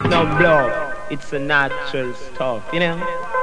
No blow. It's a natural stuff, you know.